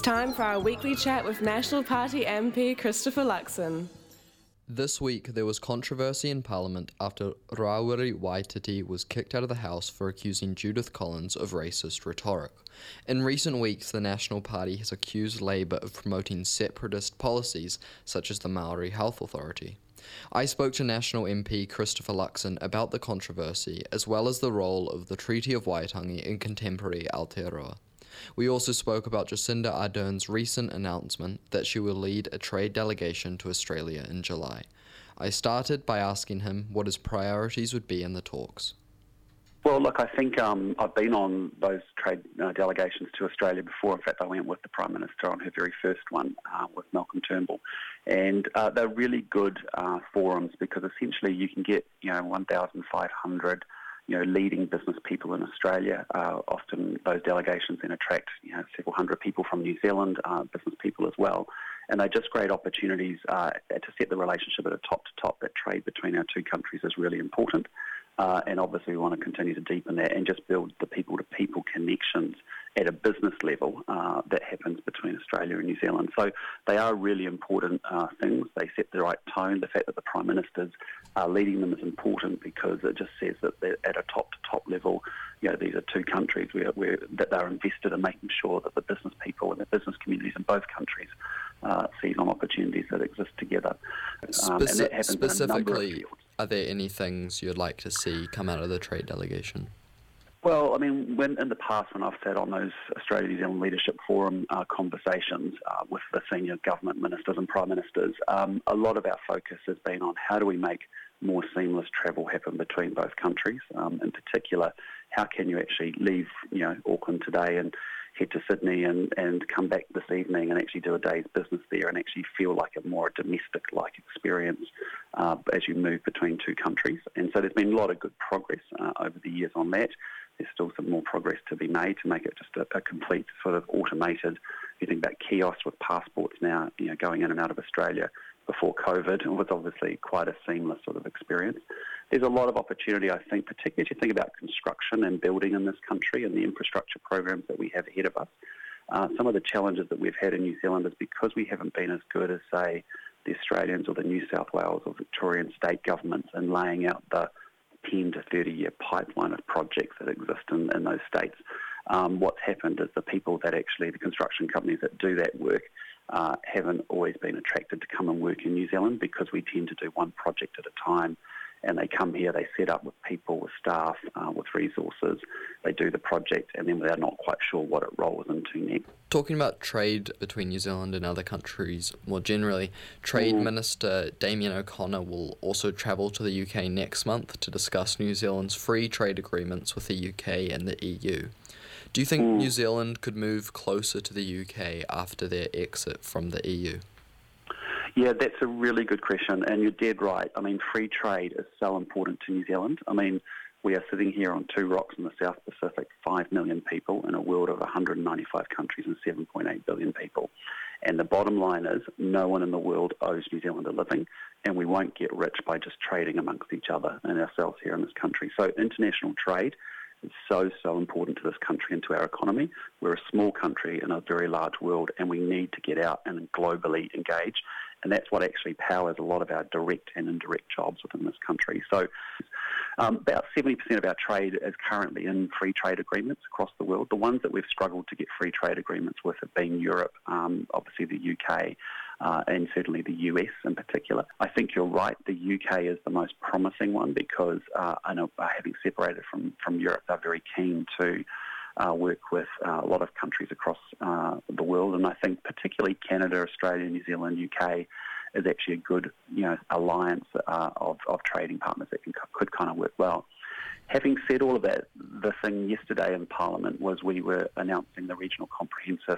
time for our weekly chat with National Party MP Christopher Luxon. This week, there was controversy in Parliament after Rawiri Waititi was kicked out of the House for accusing Judith Collins of racist rhetoric. In recent weeks, the National Party has accused Labour of promoting separatist policies, such as the Maori Health Authority. I spoke to National MP Christopher Luxon about the controversy, as well as the role of the Treaty of Waitangi in contemporary Aotearoa. We also spoke about Jacinda Ardern's recent announcement that she will lead a trade delegation to Australia in July. I started by asking him what his priorities would be in the talks. Well, look, I think I've been on those trade delegations to Australia before. In fact, I went with the Prime Minister on her very first one with Malcolm Turnbull. And they're really good forums because essentially you can get, 1,500 leading business people in Australia. Often those delegations then attract, several hundred people from New Zealand, business people as well. And they're just great opportunities to set the relationship at a top-to-top. That trade between our two countries is really important. And obviously we want to continue to deepen that and just build the people-to-people connections at a business level that happens between Australia and New Zealand. So they are really important things. They set the right tone. The fact that the Prime Minister's leading them is important because it just says that they're at a top-to-top level. These are two countries that they're invested in making sure that the business people and the business communities in both countries seize on opportunities that exist together. And that happens specifically, in a number of fields. Are there any things you'd like to see come out of the trade delegation? Well, I mean, in the past when I've sat on those Australia-New Zealand Leadership Forum conversations with the senior government ministers and prime ministers, a lot of our focus has been on how do we make more seamless travel happen between both countries. In particular, how can you actually leave, Auckland today and head to Sydney and come back this evening and actually do a day's business there and actually feel like a more domestic-like experience as you move between two countries. And so there's been a lot of good progress over the years on that. There's still some more progress to be made to make it just a complete sort of automated. You think about kiosks with passports now, going in and out of Australia. Before COVID, it was obviously quite a seamless sort of experience. There's a lot of opportunity, I think, particularly as you think about construction and building in this country and the infrastructure programs that we have ahead of us. Some of the challenges that we've had in New Zealand is because we haven't been as good as, say, the Australians or the New South Wales or Victorian state governments in laying out the 10 to 30-year pipeline of projects that exist in those states. What's happened is the construction companies that do that work haven't always been attracted to come and work in New Zealand because we tend to do one project at a time. And they come here, they set up with people, with staff, with resources. They do the project, and then they're not quite sure what it rolls into next. Talking about trade between New Zealand and other countries more generally, Trade Minister Damien O'Connor will also travel to the UK next month to discuss New Zealand's free trade agreements with the UK and the EU. Do you think New Zealand could move closer to the UK after their exit from the EU? Yeah, that's a really good question, and you're dead right. I mean, free trade is so important to New Zealand. I mean, we are sitting here on two rocks in the South Pacific, 5 million people in a world of 195 countries and 7.8 billion people. And the bottom line is no one in the world owes New Zealand a living, and we won't get rich by just trading amongst each other and ourselves here in this country. So international trade is so important to this country and to our economy. We're a small country in a very large world, and we need to get out and globally engage. And that's what actually powers a lot of our direct and indirect jobs within this country. So about 70% of our trade is currently in free trade agreements across the world. The ones that we've struggled to get free trade agreements with have been Europe, obviously the UK, and certainly the US in particular. I think you're right, the UK is the most promising one because I know having separated from Europe, they're very keen to work with a lot of countries across the world, and I think particularly Canada, Australia, New Zealand, UK is actually a good alliance of trading partners that could kind of work well. Having said all of that, the thing yesterday in Parliament was we were announcing the Regional Comprehensive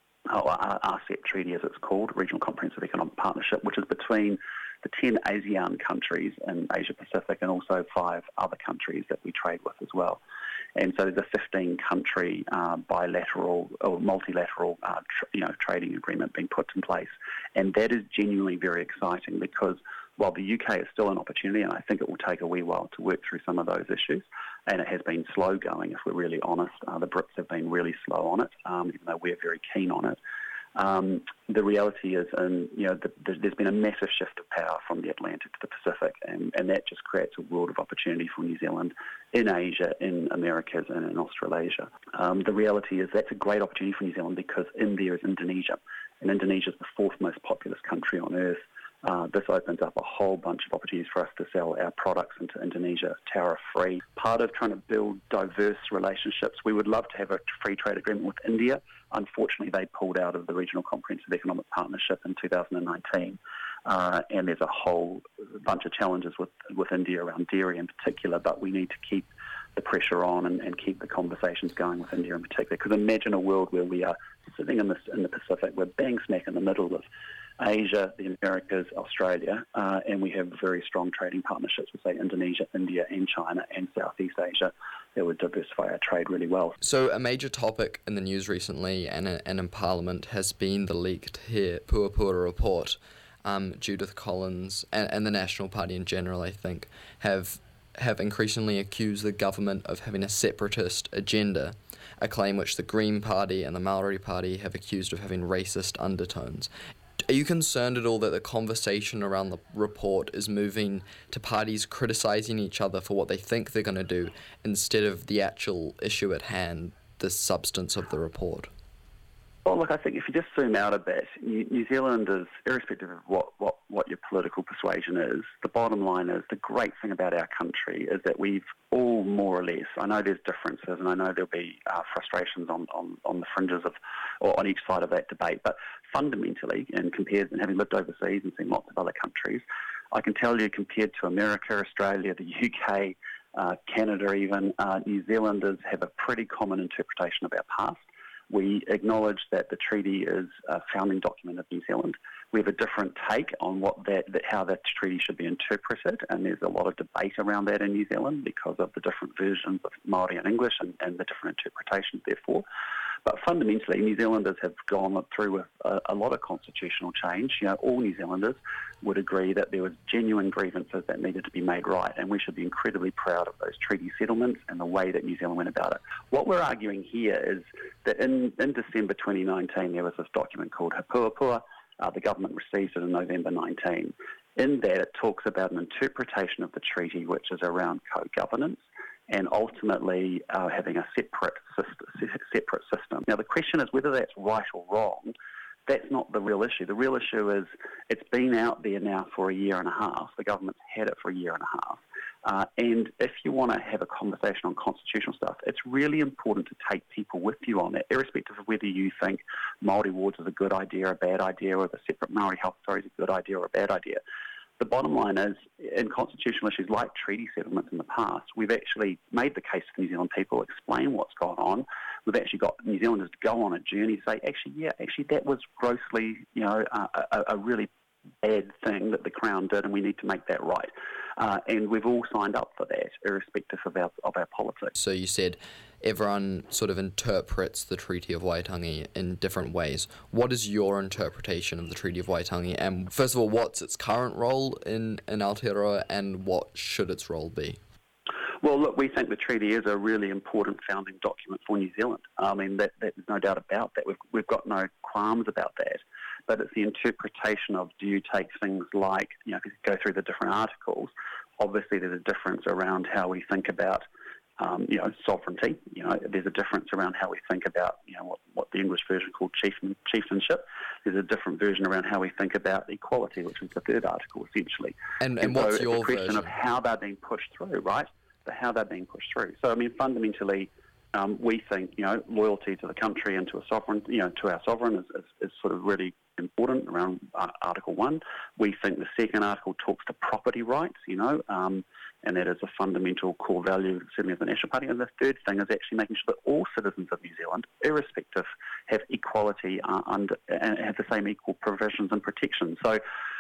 RCEP Treaty, as it's called, Regional Comprehensive Economic Partnership, which is between the 10 ASEAN countries in Asia Pacific and also 5 other countries that we trade with as well. And so there's a 15-country bilateral or multilateral trading agreement being put in place. And that is genuinely very exciting because while the UK is still an opportunity, and I think it will take a wee while to work through some of those issues, and it has been slow going, if we're really honest. The Brits have been really slow on it, even though we're very keen on it. The reality is, there's been a massive shift of power from the Atlantic to the Pacific, and that just creates a world of opportunity for New Zealand in Asia, in Americas, and in Australasia. The reality is that's a great opportunity for New Zealand because in there is Indonesia, and Indonesia is the fourth most populous country on earth. This opens up a whole bunch of opportunities for us to sell our products into Indonesia tariff-free. Part of trying to build diverse relationships, we would love to have a free trade agreement with India. Unfortunately, they pulled out of the Regional Comprehensive Economic Partnership in 2019. And there's a whole bunch of challenges with India around dairy in particular, but we need to keep the pressure on and keep the conversations going with India in particular. Because imagine a world where we are sitting in the Pacific, we're bang smack in the middle of Asia, the Americas, Australia, and we have very strong trading partnerships with, say, Indonesia, India, and China, and Southeast Asia that would diversify our trade really well. So a major topic in the news recently and in Parliament has been the leaked He Puapua report. Judith Collins and the National Party in general, I think, have increasingly accused the government of having a separatist agenda, a claim which the Green Party and the Maori Party have accused of having racist undertones. Are you concerned at all that the conversation around the report is moving to parties criticising each other for what they think they're going to do instead of the actual issue at hand, the substance of the report? Well, look, I think if you just zoom out a bit, New Zealand is, irrespective of what your political persuasion is, the bottom line is the great thing about our country is that we've all more or less, I know there's differences and I know there'll be frustrations on the fringes of, or on each side of that debate, but fundamentally, and having lived overseas and seen lots of other countries, I can tell you compared to America, Australia, the UK, Canada even, New Zealanders have a pretty common interpretation of our past. We acknowledge that the treaty is a founding document of New Zealand. We have a different take on how that treaty should be interpreted, and there's a lot of debate around that in New Zealand because of the different versions of Māori and English and the different interpretations, therefore. But fundamentally, New Zealanders have gone through with a lot of constitutional change. All New Zealanders would agree that there was genuine grievances that needed to be made right, and we should be incredibly proud of those treaty settlements and the way that New Zealand went about it. What we're arguing here is that in December 2019, there was this document called He Puapua. The government received it in November 19. In that, it talks about an interpretation of the treaty which is around co-governance and ultimately having a separate system. Now, the question is whether that's right or wrong. That's not the real issue. The real issue is it's been out there now for a year and a half. The government's had it for a year and a half. And if you want to have a conversation on constitutional stuff, it's really important to take people with you on that, irrespective of whether you think Māori wards is a good idea or a bad idea, or the separate Māori health authority is a good idea or a bad idea. The bottom line is, in constitutional issues like treaty settlements in the past, we've actually made the case for New Zealand people, explain what's gone on. We've actually got New Zealanders to go on a journey to say, actually that was grossly, a really bad thing that the Crown did, and we need to make that right. And we've all signed up for that, irrespective of our politics. So you said everyone sort of interprets the Treaty of Waitangi in different ways. What is your interpretation of the Treaty of Waitangi? And first of all, what's its current role in Aotearoa, and what should its role be? Well, look, we think the treaty is a really important founding document for New Zealand. I mean, there's no doubt about that. We've got no qualms about that. But it's the interpretation of, do you take things like, if you go through the different articles, obviously there's a difference around how we think about, sovereignty. There's a difference around how we think about, what the English version called chieftainship. There's a different version around how we think about equality, which is the third article, essentially. And what's your version? It's a question of how they're being pushed through, right? How they're being pushed through. So, I mean, fundamentally, we think, loyalty to the country and to our sovereign is sort of really important around Article 1. We think the second article talks to property rights, and that is a fundamental core value, certainly of the National Party. And the third thing is actually making sure that all citizens of New Zealand, irrespective, have equality and have the same equal provisions and protections. So,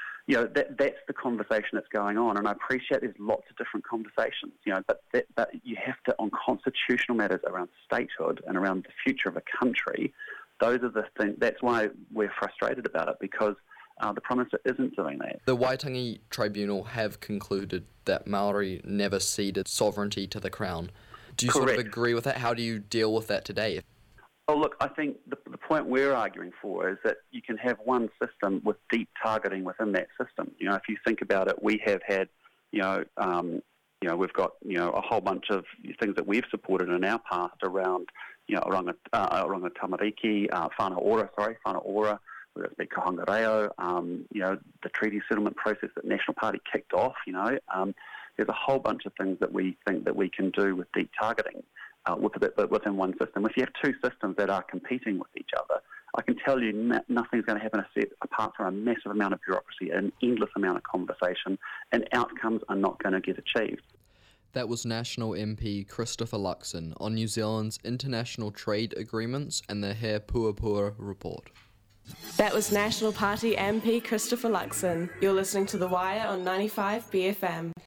that's the conversation that's going on, and I appreciate there's lots of different conversations, but you have to, on constitutional matters around statehood and around the future of a country, those are the things. That's why we're frustrated about it, because the Prime Minister isn't doing that. The Waitangi Tribunal have concluded that Māori never ceded sovereignty to the Crown. Do you Correct. sort of agree with that? How do you deal with that today? Oh, look, I think the point we're arguing for is that you can have one system with deep targeting within that system. If you think about it, we have had, we've got, a whole bunch of things that we've supported in our past around, Oranga Tamariki, Whānau Ora, whether it be Kahanga Reo, the treaty settlement process that National Party kicked off, there's a whole bunch of things that we think that we can do with deep targeting. Within one system. If you have two systems that are competing with each other, I can tell you nothing's going to happen apart from a massive amount of bureaucracy, an endless amount of conversation, and outcomes are not going to get achieved. That was National MP Christopher Luxon on New Zealand's international trade agreements and the He Puapua report. That was National Party MP Christopher Luxon. You're listening to The Wire on 95 BFM.